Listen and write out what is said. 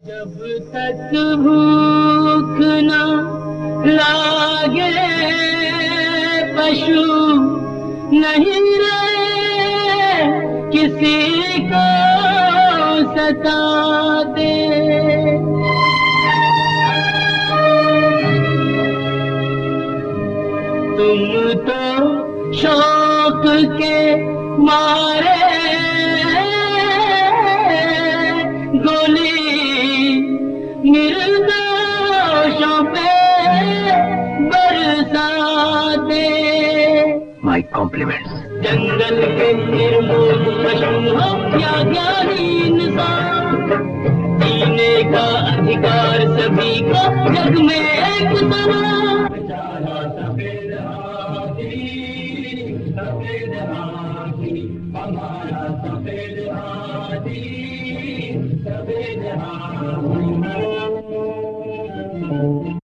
जब तक भूख ना लागे पशु नहीं रहे किसी को सताते। तुम तो शौक के मारे गोली निर्दोषों पे बरसाते। My compliments. जंगल के निर्मूल पशु हो या ज्ञानी इंसान, जीने का अधिकार सभी को जग में एक समान। सफेद हाथी हमारा सफेद हाथी, सफेद हाथी।